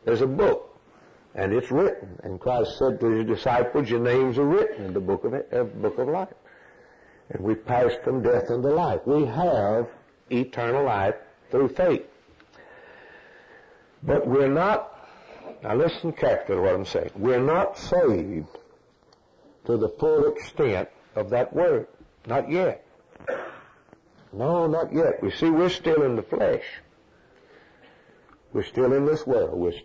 There's a book. And it's written. And Christ said to his disciples, your names are written in the book of life. And we passed from death into life. We have eternal life through faith. But we're not, now listen carefully to what I'm saying. We're not saved to the full extent of that word. Not yet. No, not yet. We see we're still in the flesh. We're still in this world. We're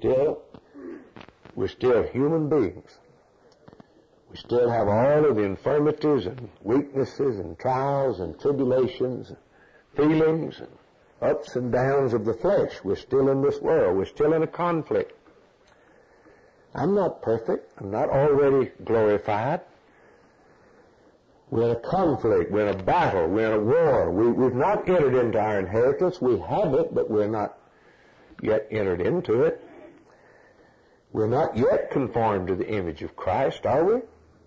still human beings. We still have all of the infirmities and weaknesses and trials and tribulations and feelings and ups and downs of the flesh. We're still in this world. We're still in a conflict. I'm not perfect. I'm not already glorified. We're in a conflict. We're in a battle. We're in a war. We've not entered into our inheritance. We have it, but we're not yet entered into it. We're not yet conformed to the image of Christ, are we?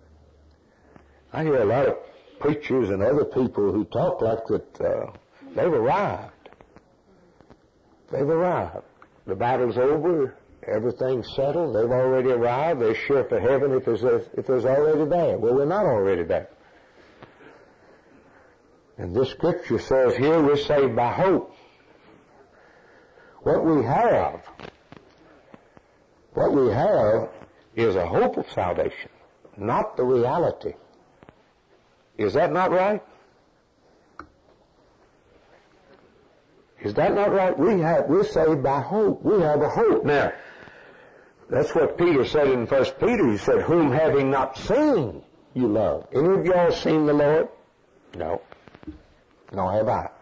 I hear a lot of preachers and other people who talk like that they've arrived. They've arrived. The battle's over. Everything's settled. They've already arrived. They're sure for heaven if there's already there. Well, we're not already there. And this scripture says here we're saved by hope. What we have is a hope of salvation, not the reality. Is that not right? Is that not right? We're saved by hope. We have a hope. Now, that's what Peter said in 1 Peter. He said, whom having not seen you love. Any of y'all seen the Lord? No. Nor have I.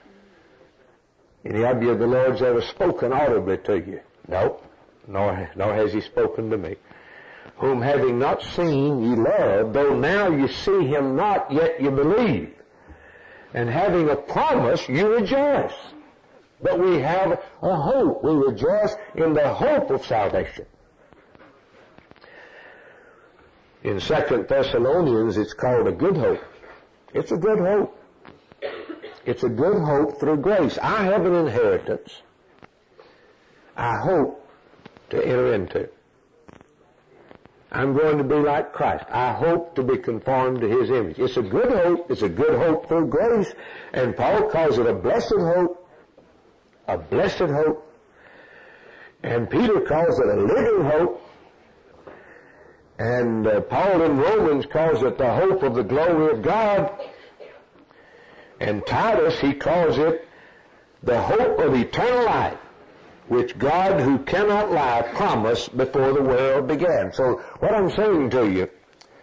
Any of you the Lord's ever spoken audibly to you? No. Nor has he spoken to me. Whom having not seen ye love, though now you see him not, yet you believe. And having a promise, you rejoice. But we have a hope. We rejoice in the hope of salvation. In 2 Thessalonians, it's called a good hope. It's a good hope. It's a good hope through grace. I have an inheritance I hope to enter into. I'm going to be like Christ. I hope to be conformed to his image. It's a good hope. It's a good hope through grace. And Paul calls it a blessed hope. A blessed hope. And Peter calls it a living hope. And Paul in Romans calls it the hope of the glory of God. And Titus, he calls it the hope of eternal life, which God, who cannot lie, promised before the world began. So what I'm saying to you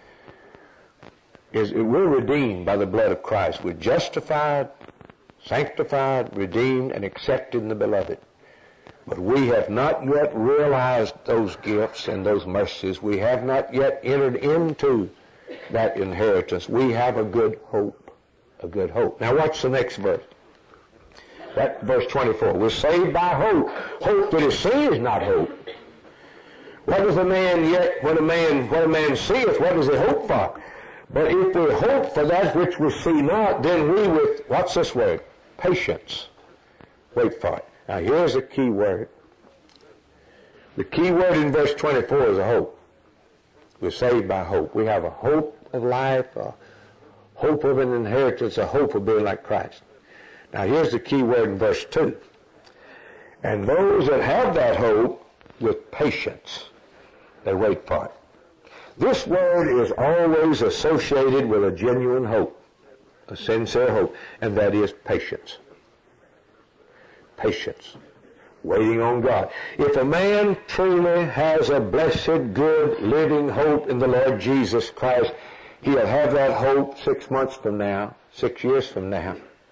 is we're redeemed by the blood of Christ. We're justified, sanctified, redeemed, and accepted in the beloved. But we have not yet realized those gifts and those mercies. We have not yet entered into that inheritance. We have a good hope. A good hope. Now watch the next verse. That verse 24. We're saved by hope. Hope that is seen is not hope. What does a man yet, what a man seeth, what does he hope for? But if we hope for that which we see not, then we with, what's this word? Patience. Wait for it. Now here's a key word. The key word in verse 24 is a hope. We're saved by hope. We have a hope of life, a hope of an inheritance, a hope of being like Christ. Now here's the key word in verse 2. And those that have that hope with patience, they wait for it. This word is always associated with a genuine hope, a sincere hope, and that is patience. Patience. Waiting on God. If a man truly has a blessed, good, living hope in the Lord Jesus Christ, he'll have that hope 6 months from now, 6 years from now.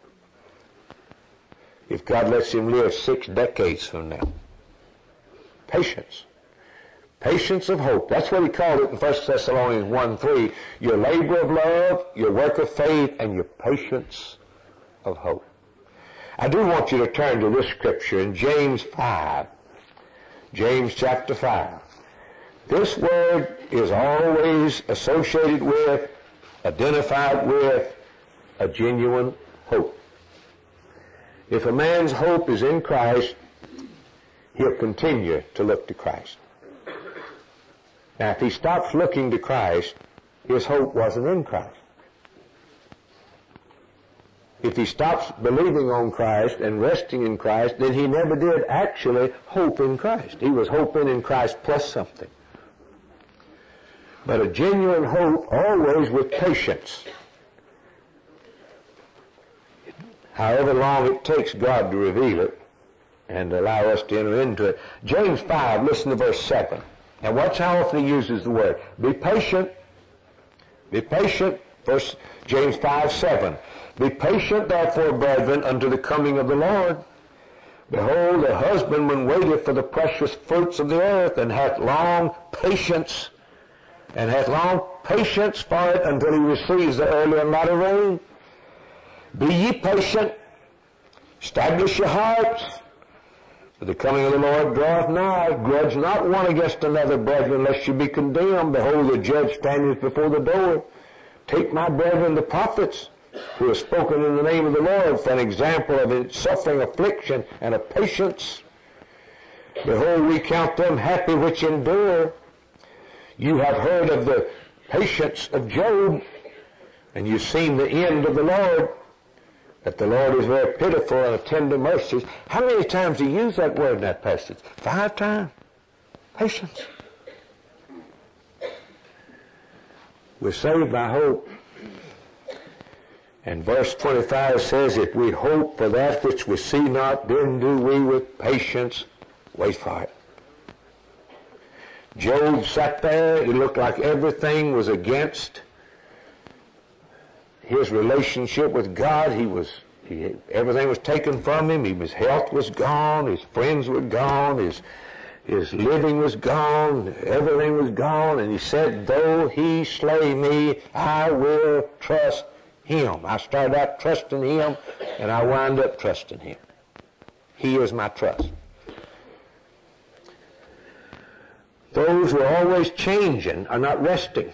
If God lets him live 6 decades from now. Patience. Patience of hope. That's what he called it in 1 Thessalonians 1:3. Your labor of love, your work of faith, and your patience of hope. I do want you to turn to this scripture in James 5. James chapter 5. This word is always associated with, identified with, a genuine hope. If a man's hope is in Christ, he'll continue to look to Christ. Now, if he stops looking to Christ, his hope wasn't in Christ. If he stops believing on Christ and resting in Christ, then he never did actually hope in Christ. He was hoping in Christ plus something. But a genuine hope always with patience. However long it takes God to reveal it and allow us to enter into it. James 5, listen to verse 7. Now watch how often he uses the word. Be patient. Be patient. Verse James 5, 7. Be patient, therefore, brethren, unto the coming of the Lord. Behold, the husbandman waiteth for the precious fruits of the earth, and hath long patience, for it until he receives the early and latter rain. Be ye patient, establish your hearts, for the coming of the Lord draweth nigh. Grudge not one against another, brethren, lest you be condemned. Behold, the judge standeth before the door. Take my brethren the prophets, who have spoken in the name of the Lord, for an example of suffering, affliction, and of patience. Behold, we count them happy which endure. You have heard of the patience of Job, and you've seen the end of the Lord, that the Lord is very pitiful and of tender mercies. How many times do you use that word in that passage? 5 times. Patience. We're saved by hope. And verse 25 says, if we hope for that which we see not, then do we with patience wait for it. Job sat there. It looked like everything was against his relationship with God. Everything was taken from him. His health was gone. His friends were gone. His living was gone. Everything was gone. And he said, though he slay me, I will trust him. I started out trusting him, and I wound up trusting him. He is my trust. Those who are always changing are not resting.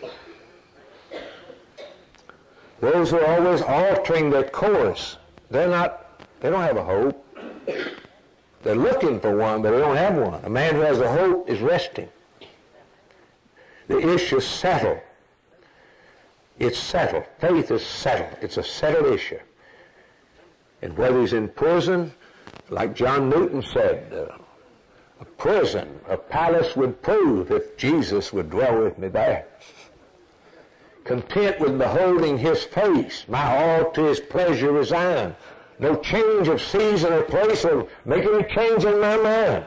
Those who are always altering their course, they don't have a hope. They're looking for one, but they don't have one. A man who has a hope is resting. The issue is settled. It's settled. Faith is settled. It's a settled issue. And whether he's in prison, like John Newton said, a prison, a palace would prove if Jesus would dwell with me there. Content with beholding his face, my all to his pleasure resign. No change of season or place or make any change in my mind.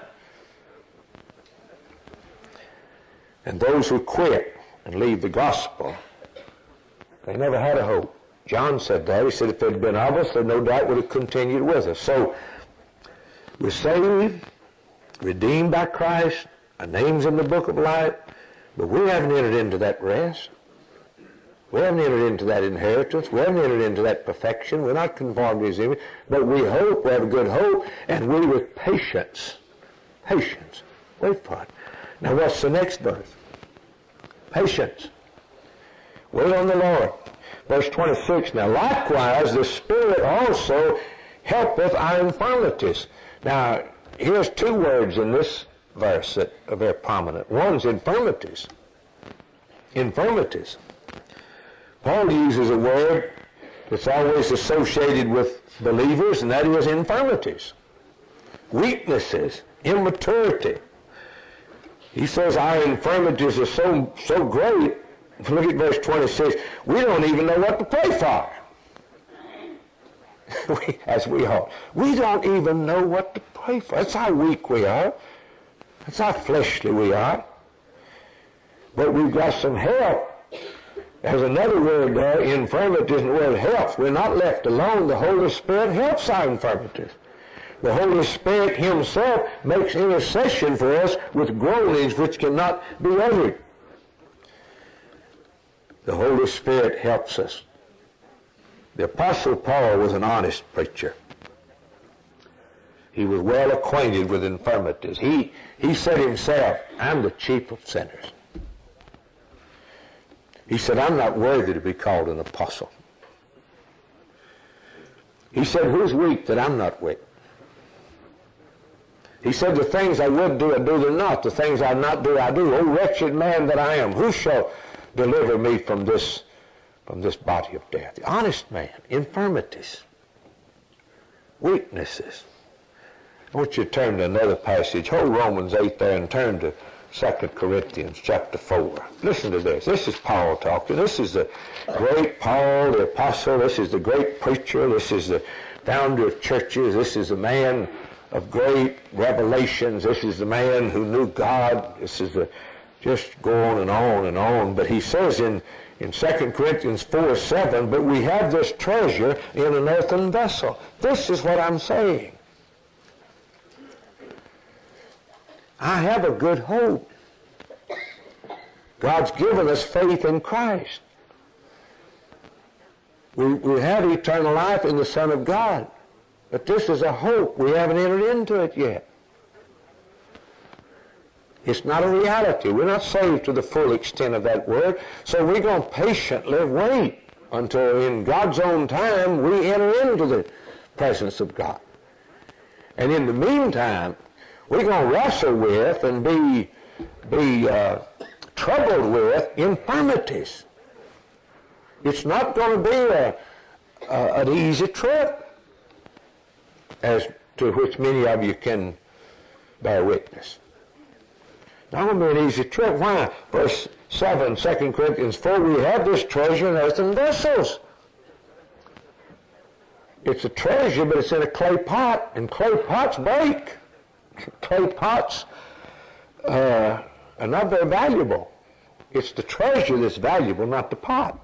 And those who quit and leave the gospel, they never had a hope. John said that. He said if they'd been of us, they no doubt would have continued with us. So, we're saved, redeemed by Christ, our name's in the book of life, but we haven't entered into that rest. We haven't entered into that inheritance. We haven't entered into that perfection. We're not conformed to his image, but we hope, we have a good hope, and we with patience, wait for it. Now what's the next verse? Patience. Wait on the Lord. Verse 26, now likewise the Spirit also helpeth our infirmities. Now, here's 2 words in this verse that are very prominent. One's infirmities. Infirmities. Paul uses a word that's always associated with believers, and that is infirmities. Weaknesses. Immaturity. He says our infirmities are so great. Look at verse 26. We don't even know what to pray for. As we are. We don't even know what to pray for. That's how weak we are. That's how fleshly we are. But we've got some help. There's another word there, infirmities, and the word helps. We're not left alone. The Holy Spirit helps our infirmities. The Holy Spirit himself makes intercession for us with groanings which cannot be uttered. The Holy Spirit helps us. The Apostle Paul was an honest preacher. He was well acquainted with infirmities. He said himself, I'm the chief of sinners. He said, I'm not worthy to be called an apostle. He said, who's weak that I'm not weak? He said, the things I would do, I do them not. The things I not do, I do. O wretched man that I am, who shall deliver me from this body of death? The honest man, infirmities, weaknesses. I want you to turn to another passage. Hold Romans 8 there and turn to 2 Corinthians chapter 4. Listen to this. This is Paul talking. This is the great Paul, the apostle. This is the great preacher. This is the founder of churches. This is a man of great revelations. This is the man who knew God. This is just go on and on and on. But he says in 2 Corinthians 4:7, but we have this treasure in an earthen vessel. This is what I'm saying. I have a good hope. God's given us faith in Christ. We have eternal life in the Son of God. But this is a hope. We haven't entered into it yet. It's not a reality. We're not saved to the full extent of that word. So we're going to patiently wait until in God's own time we enter into the presence of God. And in the meantime, we're going to wrestle with and be troubled with infirmities. It's not going to be an easy trip, as to which many of you can bear witness. Not going to be an easy trip. Why? Verse 7, 2 Corinthians 4, we have this treasure in earthen vessels. It's a treasure, but it's in a clay pot, and clay pots break. Clay pots are not very valuable. It's the treasure that's valuable, not the pot.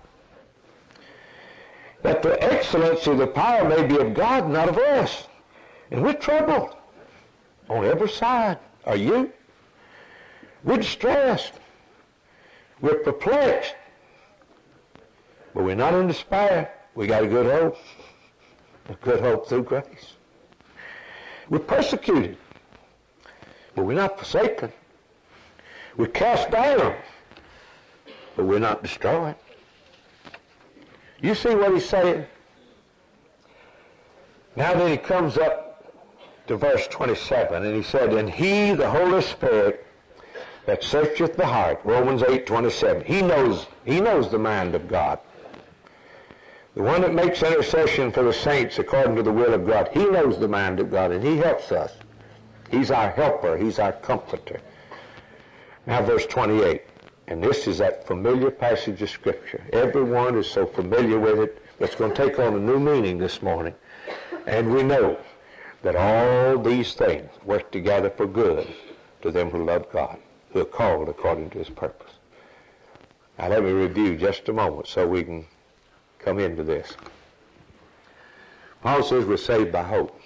That the excellency of the power may be of God, not of us. And we're troubled on every side. Are you? We're distressed. We're perplexed. But we're not in despair. We got a good hope. A good hope through grace. We're persecuted. But we're not forsaken. We're cast down. But we're not destroyed. You see what he's saying? Now then he comes up to verse 27, and he said, and he, the Holy Spirit, that searcheth the heart, Romans 8:27, he knows the mind of God. The one that makes intercession for the saints according to the will of God, he knows the mind of God, and he helps us. He's our helper. He's our comforter. Now verse 28, and this is that familiar passage of Scripture. Everyone is so familiar with it, but it's going to take on a new meaning this morning. And we know that all these things work together for good to them who love God, who are called according to his purpose. Now let me review just a moment so we can come into this. Paul says we're saved by hope.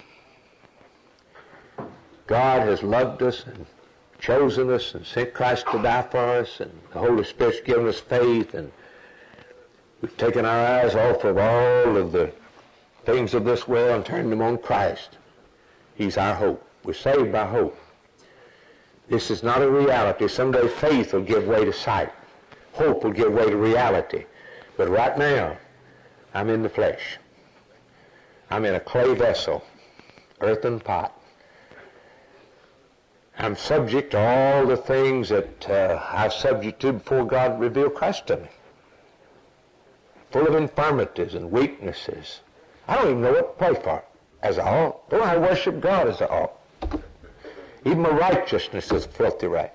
God has loved us and chosen us and sent Christ to die for us, and the Holy Spirit's given us faith, and we've taken our eyes off of all of the things of this world and turned them on Christ. He's our hope. We're saved by hope. This is not a reality. Someday faith will give way to sight. Hope will give way to reality. But right now, I'm in the flesh. I'm in a clay vessel, earthen pot. I'm subject to all the things that I'm subject to before God revealed Christ to me. Full of infirmities and weaknesses. I don't even know what to pray for as I ought. Don't know how to worship God as I ought. Even my righteousness is filthy right.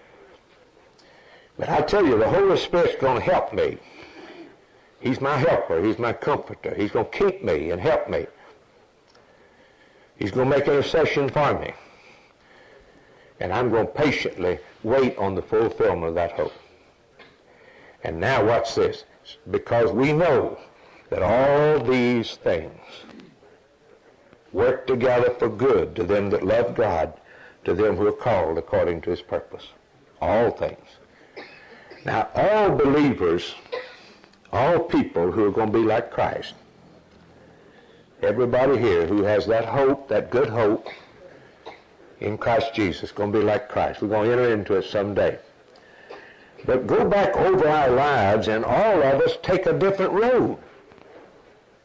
But I tell you, the Holy Spirit's going to help me. He's my helper. He's my comforter. He's going to keep me and help me. He's going to make intercession for me. And I'm going to patiently wait on the fulfillment of that hope. And now watch this. Because we know that all these things work together for good to them that love God, to them who are called according to his purpose. All things. Now, all believers, all people who are going to be like Christ, everybody here who has that hope, that good hope in Christ Jesus, going to be like Christ. We're going to enter into it someday. But go back over our lives, and all of us take a different road.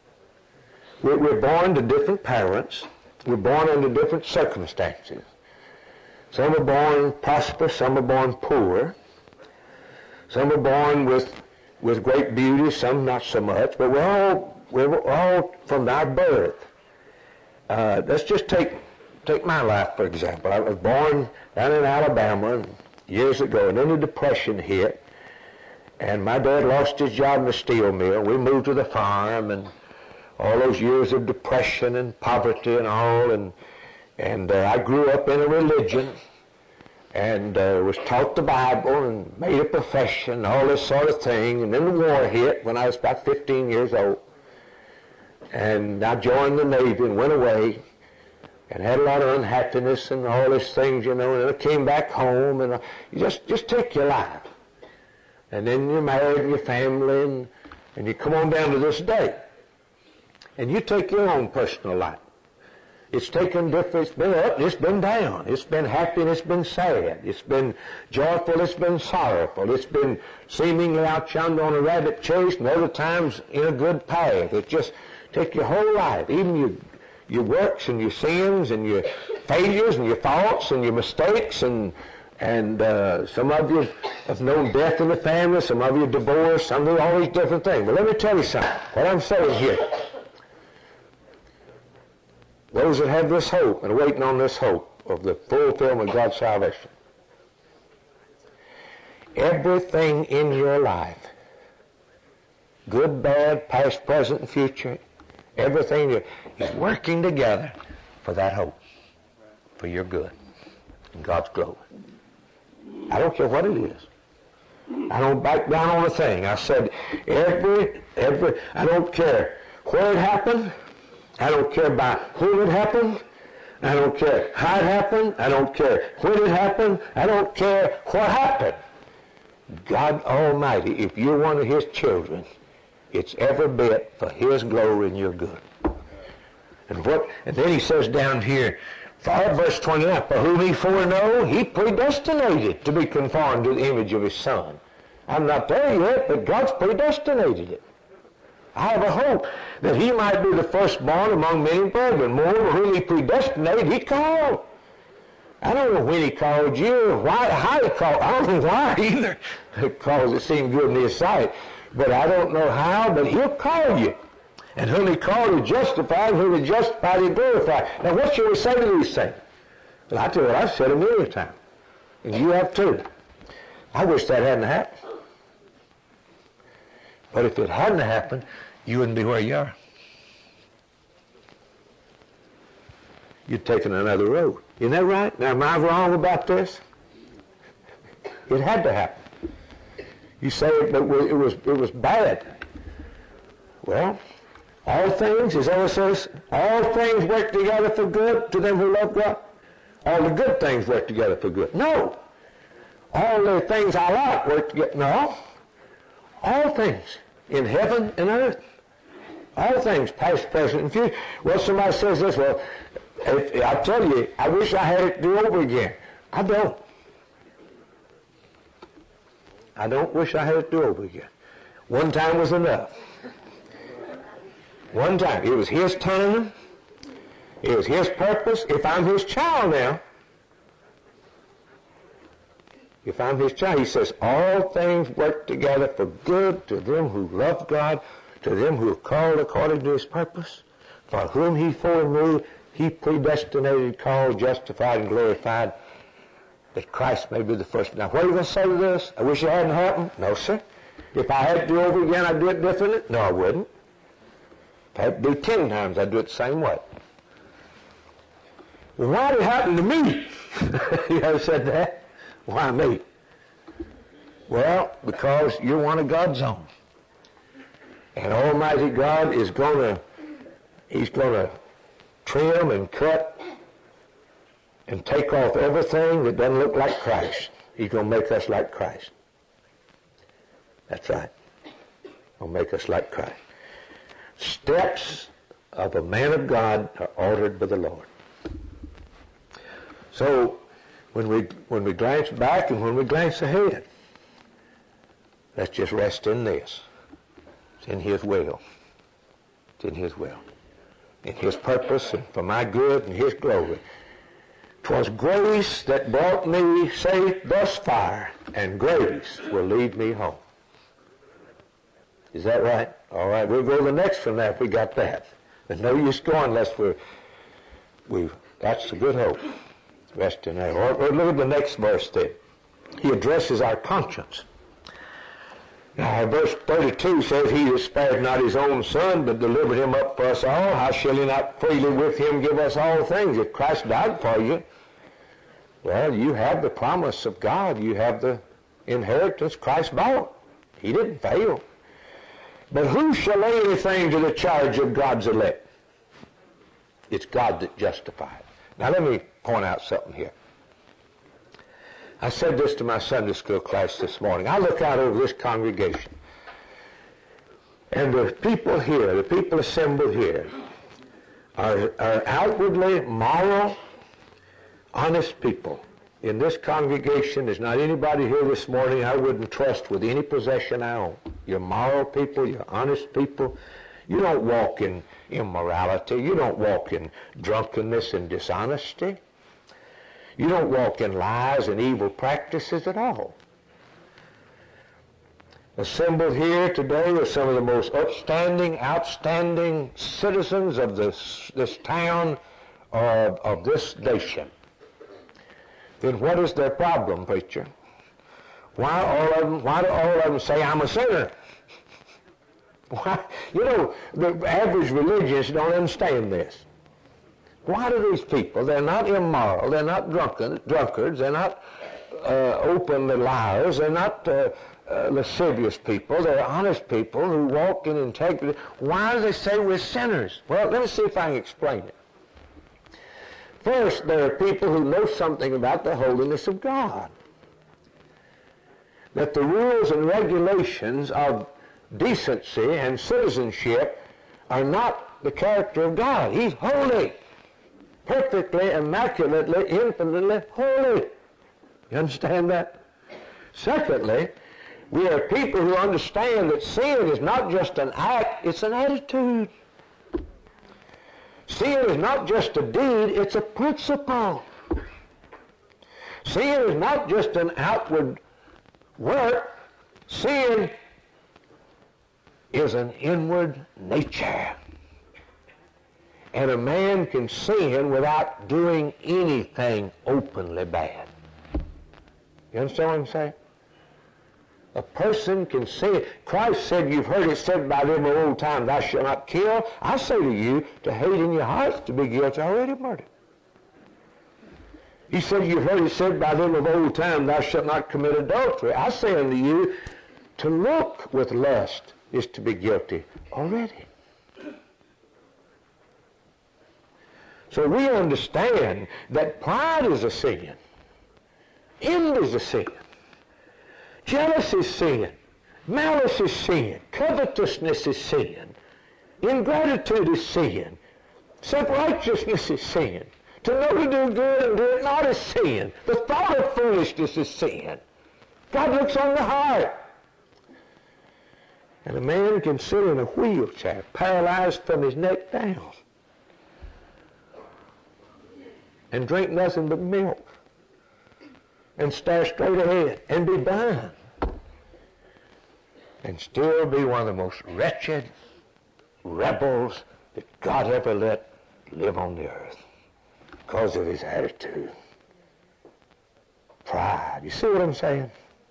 We're born to different parents. We're born under different circumstances. Some are born prosperous, some are born poor. Some are born with great beauty, some not so much, but we're all from our birth. Let's just take my life, for example. I was born down in Alabama years ago, and then the Depression hit, and my dad lost his job in the steel mill. We moved to the farm, and all those years of depression and poverty and all, and I grew up in a religion and was taught the Bible and made a profession, all this sort of thing. And then the war hit when I was about 15 years old. And I joined the Navy and went away and had a lot of unhappiness and all these things, you know. And then I came back home, and you just take your life. And then you're married and your family, and you come on down to this day. And you take your own personal life. It's taken different, it's been up, it's been down. It's been happy and it's been sad. It's been joyful, it's been sorrowful. It's been seemingly out yonder on a rabbit chase, and other times in a good path. It's just take your whole life, even your works and your sins and your failures and your faults and your mistakes, and some of you have known death in the family, some of you divorced, some of you all these different things. But let me tell you something, what I'm saying here. Those that have this hope and are waiting on this hope of the fulfillment of God's salvation. Everything in your life, good, bad, past, present, and future, everything is working together for that hope, for your good and God's glory. I don't care what it is. I don't back down on a thing. I said I don't care where it happened. I don't care by whom it happened. I don't care how it happened. I don't care when it happened. I don't care what happened. God Almighty, if you're one of His children, it's every bit for His glory and your good. And then He says down here, verse 29, for whom He foreknow, He predestinated to be conformed to the image of His Son. I'm not there yet, but God's predestinated it. I have a hope that He might be the firstborn among many brethren. Moreover, whom He predestinated, He called. I don't know when He called you or how He called. I don't know why either, because it seemed good in His sight. But I don't know how, but He'll call you. And whom He called, He justified. Whom He justified, He glorified. Now, what should we say to these things? Well, I tell you what, I've said a million times. And you have too. I wish that hadn't happened. But if it hadn't happened, you wouldn't be where you are. You'd taken another road. Isn't that right? Now, am I wrong about this? It had to happen. You say it was bad. Well, all things, as Ella says, all things work together for good to them who love God. All the good things work together for good. No. All the things I like work together. No. All things in heaven and earth. All things, past, present, and future. Well, somebody says this, well, I tell you, I wish I had it to do over again. I don't. I don't wish I had it to do over again. One time was enough. One time. It was His timing. It was His purpose. If I'm His child now, if I'm His child, He says, all things work together for good to them who love God, to them who are called according to His purpose, for whom He foreknew, He predestinated, called, justified, and glorified, that Christ may be the first. Now, what are you going to say to this? I wish it hadn't happened? No, sir. If I had to do it over again, I'd do it differently? No, I wouldn't. If I had to do it 10 times, I'd do it the same way. Well, why did it happen to me? You ever said that? Why me? Well, because you're one of God's own. And Almighty God is He's going to trim and cut and take off everything that doesn't look like Christ. He's going to make us like Christ. That's right. He'll make us like Christ. Steps of a man of God are ordered by the Lord. So, when we glance back and when we glance ahead, let's just rest in this. It's in His will. It's in His will. In His purpose and for my good and His glory. 'Twas grace that brought me safe thus far, and grace will lead me home. Is that right? All right, we'll go to the next one now if we got that. There's no use going unless that's the good hope. Rest in there. Or look at the next verse then. He addresses our conscience. Now, verse 32 says, He that spared not his own Son, but delivered him up for us all, how shall he not freely with him give us all things? If Christ died for you, well, you have the promise of God. You have the inheritance Christ bought. He didn't fail. But who shall lay anything to the charge of God's elect? It's God that justifies. Now let me point out something here. I said this to my Sunday school class this morning. I look out over this congregation, and the people here, the people assembled here, are outwardly moral, honest people. In this congregation, there's not anybody here this morning I wouldn't trust with any possession I own. You're moral people, you're honest people. You don't walk in immorality. You don't walk in drunkenness and dishonesty. You don't walk in lies and evil practices at all. Assembled here today are some of the most outstanding citizens of this town or of this nation. Then what is their problem, preacher? Why do all of them say, I'm a sinner? Why? You know, the average religious don't understand this. Why do these people, they're not immoral, they're not drunkards, they're not openly liars, they're not lascivious people, they're honest people who walk in integrity. Why do they say we're sinners? Well, let me see if I can explain it. First, there are people who know something about the holiness of God. That the rules and regulations of decency and citizenship are not the character of God. He's holy. Perfectly, immaculately, infinitely holy. You understand that? Secondly, we are people who understand that sin is not just an act, it's an attitude. Sin is not just a deed, it's a principle. Sin is not just an outward work. Sin is an inward nature. And a man can sin without doing anything openly bad. You understand what I'm saying? A person can sin. Christ said, you've heard it said by them of old time, thou shalt not kill. I say to you, to hate in your heart, to be guilty already of murder. He said, you've heard it said by them of old time, thou shalt not commit adultery. I say unto you, to look with lust is to be guilty already. So we understand that pride is a sin. Envy is a sin. Jealousy is sin. Malice is sin. Covetousness is sin. Ingratitude is sin. Self-righteousness is sin. To know to do good and do it not is sin. The thought of foolishness is sin. God looks on the heart. And a man can sit in a wheelchair, paralyzed from his neck down, and drink nothing but milk, and stare straight ahead, and be blind, and still be one of the most wretched rebels that God ever let live on the earth because of his attitude. Pride. You see what I'm saying?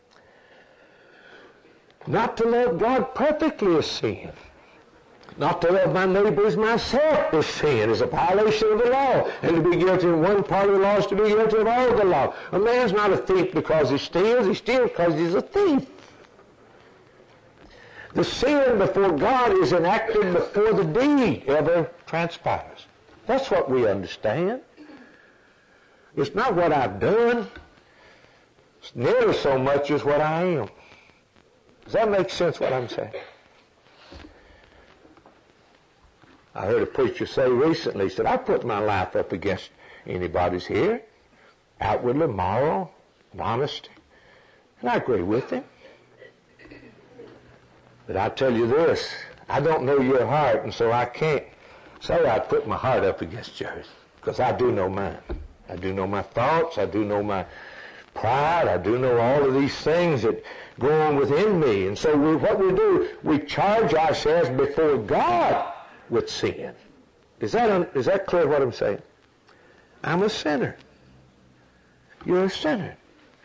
Not to love God perfectly is sin. Not to love my neighbor as myself is sin, is a violation of the law. And to be guilty of one part of the law is to be guilty of all the law. A man's not a thief because he steals because he's a thief. The sin before God is enacted before the deed ever transpires. That's what we understand. It's not what I've done. It's nearly so much as what I am. Does that make sense what I'm saying? I heard a preacher say recently, he said, I put my life up against anybody's here, outwardly moral and honesty. And I agree with him. But I tell you this, I don't know your heart, and so I can't say I put my heart up against yours, because I do know mine. I do know my thoughts. I do know my pride. I do know all of these things that go on within me. And so what we do, we charge ourselves before God with sin. Is that clear what I'm saying? I'm a sinner. You're a sinner.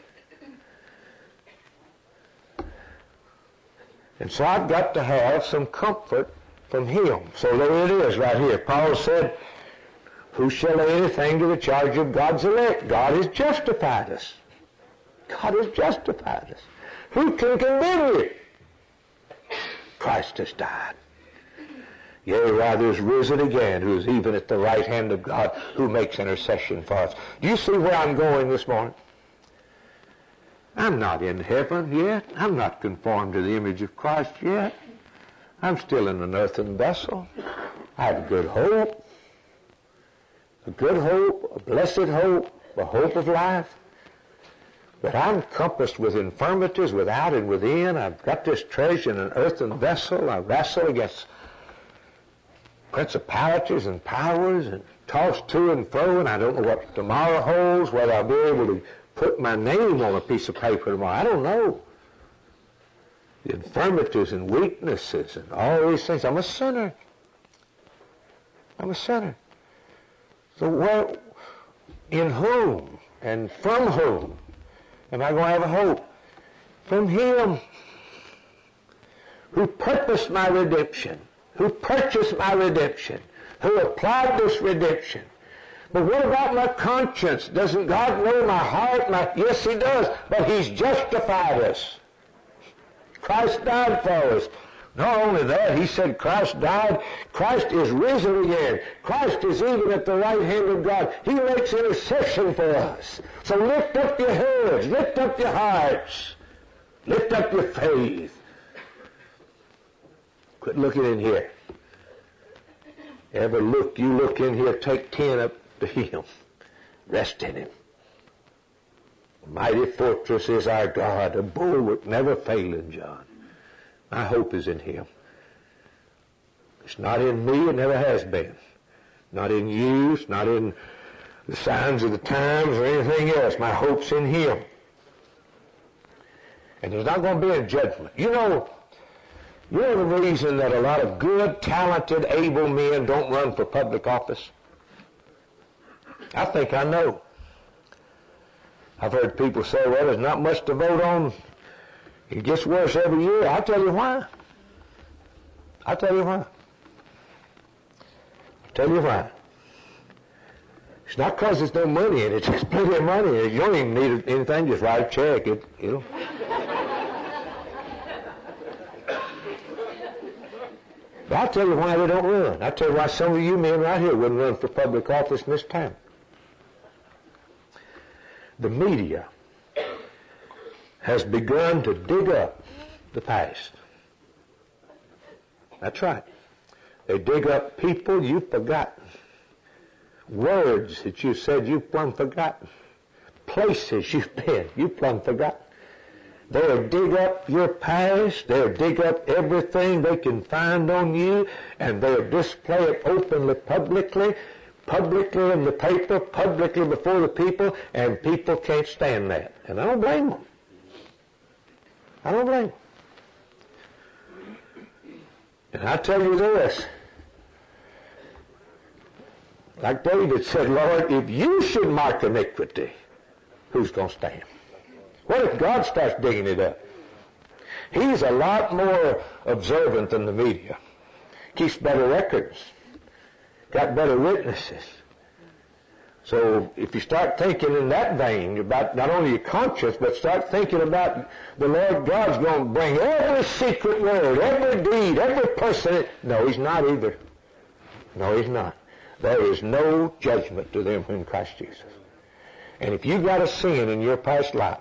And so I've got to have some comfort from Him. So there it is right here. Paul said, who shall lay anything to the charge of God's elect? God has justified us. God has justified us. Who can condemn you? Christ has died. Yea, rather is risen again, who is even at the right hand of God, who makes intercession for us. Do you see where I'm going this morning? I'm not in heaven yet. I'm not conformed to the image of Christ yet. I'm still in an earthen vessel. I have a good hope. A good hope, a blessed hope, a hope of life. But I'm compassed with infirmities without and within. I've got this treasure in an earthen vessel. I wrestle against principalities and powers and toss to and fro, and I don't know what tomorrow holds, whether I'll be able to put my name on a piece of paper tomorrow. I don't know. The infirmities and weaknesses and all these things. I'm a sinner. I'm a sinner. So in whom and from whom am I going to have a hope? From Him who purposed my redemption, who purchased my redemption, who applied this redemption. But what about my conscience? Doesn't God know my heart? Yes, He does. But He's justified us. Christ died for us. Not only that, He said Christ died. Christ is risen again. Christ is even at the right hand of God. He makes intercession for us. So lift up your heads. Lift up your hearts. Lift up your faith. Quit looking in here. You look in here, take 10 up to Him. Rest in Him. A mighty fortress is our God, a bulwark never failing, John. My hope is in Him. It's not in me, it never has been. Not in you, it's not in the signs of the times or anything else. My hope's in Him. And there's not going to be a judgment. You know the reason that a lot of good, talented, able men don't run for public office? I think I know. I've heard people say, well, there's not much to vote on. It gets worse every year. I'll tell you why. I'll tell you why. I'll tell you why. It's not because there's no money in it. There's plenty of money in it. You don't even need anything. Just write a check. But I'll tell you why they don't run. I'll tell you why some of you men right here wouldn't run for public office in this town. The media has begun to dig up the past. That's right. They dig up people you've forgotten. Words that you said you've plumb forgotten. Places you've been, you've plumb forgotten. They'll dig up your past. They'll dig up everything they can find on you, and they'll display it openly, publicly in the paper, publicly before the people, and people can't stand that. And I don't blame them. I don't blame them. And I tell you this, like David said, Lord, if you should mark iniquity, who's going to stand? What if God starts digging it up? He's a lot more observant than the media. Keeps better records. Got better witnesses. So if you start thinking in that vein about not only your conscience, but start thinking about the Lord God's going to bring every secret word, every deed, every person. No, He's not either. No, He's not. There is no judgment to them in Christ Jesus. And if you got a sin in your past life,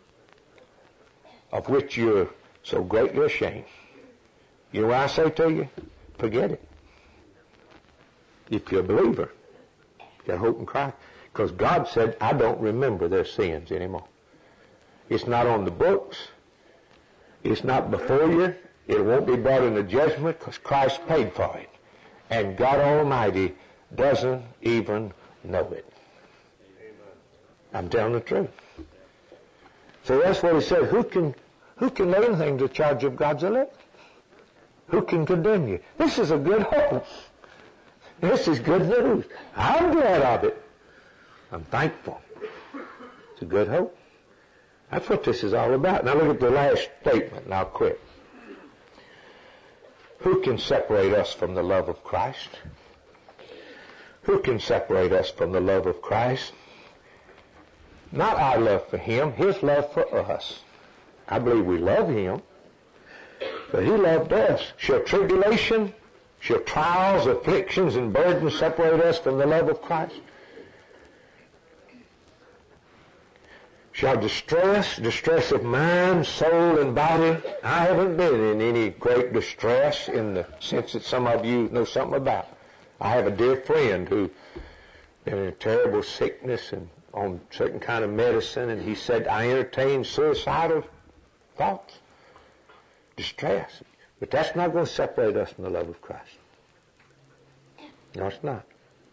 of which you're so greatly ashamed, you know what I say to you? Forget it. If you're a believer, you got hope in Christ. Because God said, I don't remember their sins anymore. It's not on the books. It's not before you. It won't be brought into judgment because Christ paid for it. And God Almighty doesn't even know it. I'm telling the truth. So that's what he said. Who can lay anything to the charge of God's elect? Who can condemn you? This is a good hope. This is good news. I'm glad of it. I'm thankful. It's a good hope. That's what this is all about. Now look at the last statement, and I'll quit. Who can separate us from the love of Christ? Who can separate us from the love of Christ? Not our love for Him, His love for us. I believe we love Him, but He loved us. Shall tribulation, shall trials, afflictions, and burdens separate us from the love of Christ? Shall distress of mind, soul, and body? I haven't been in any great distress in the sense that some of you know something about. I have a dear friend who been in a terrible sickness and on certain kind of medicine, and he said, I entertain suicidal thoughts, distress. But that's not going to separate us from the love of Christ. No, it's not.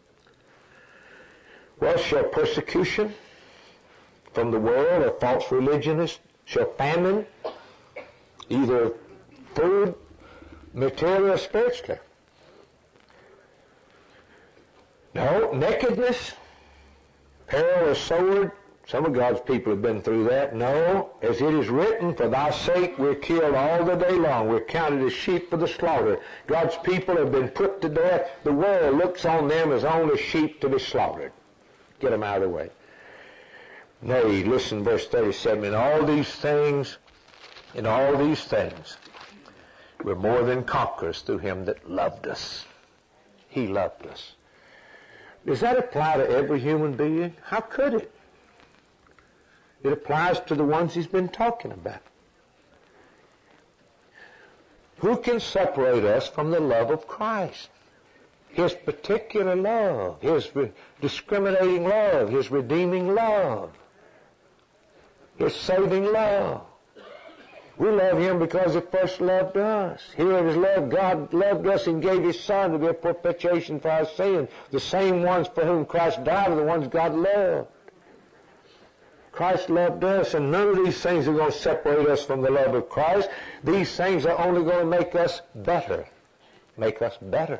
Well, shall persecution from the world or false religionists, shall famine, either food, material, or spiritually? No, nakedness, peril, or sword. Some of God's people have been through that. No, as it is written, for thy sake we're killed all the day long. We're counted as sheep for the slaughter. God's people have been put to death. The world looks on them as only sheep to be slaughtered. Get them out of the way. Nay, listen, verse 37, in all these things, we're more than conquerors through Him that loved us. He loved us. Does that apply to every human being? How could it? It applies to the ones He's been talking about. Who can separate us from the love of Christ? His particular love, His discriminating love, His redeeming love, His saving love. We love Him because He first loved us. Here it is love. God loved us and gave His Son to be a propitiation for our sins. The same ones for whom Christ died are the ones God loved. Christ loved us, and none of these things are going to separate us from the love of Christ. These things are only going to make us better. Make us better.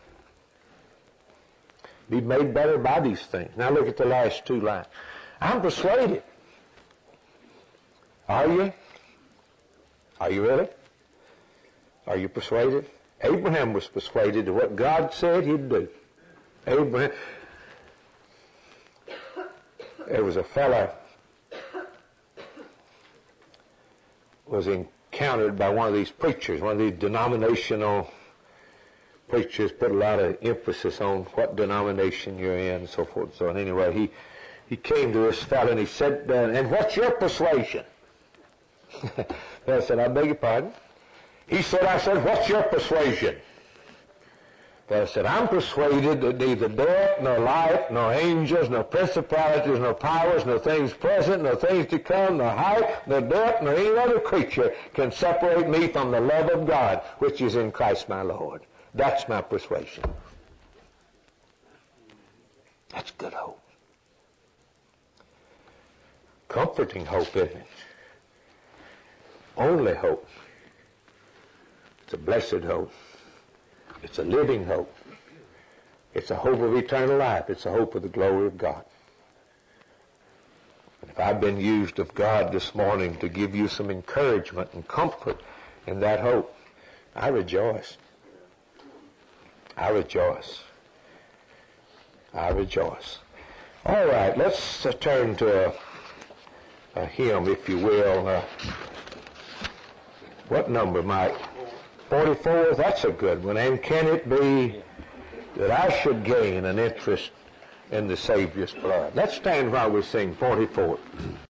Be made better by these things. Now look at the last two lines. I'm persuaded. Are you? Are you really? Are you persuaded? Abraham was persuaded to what God said He'd do. Abraham. There was a fellow was encountered by one of these preachers, one of these denominational preachers, put a lot of emphasis on what denomination you're in and so forth and so on. Anyway, he came to this fellow and he said, and what's your persuasion? I said, I beg your pardon? I said, what's your persuasion? I said, I'm persuaded that neither death, nor life, nor angels, nor principalities, nor powers, nor things present, nor things to come, nor height, nor depth, nor any other creature can separate me from the love of God, which is in Christ my Lord. That's my persuasion. That's good hope. Comforting hope, isn't it? Only hope. It's a blessed hope. It's a living hope. It's a hope of eternal life. It's a hope of the glory of God. And if I've been used of God this morning to give you some encouragement and comfort in that hope, I rejoice. I rejoice. I rejoice. All right, let's turn to a hymn, if you will. What number, Mike? 44? That's a good one. And can it be that I should gain an interest in the Savior's blood? Let's stand while we sing 44.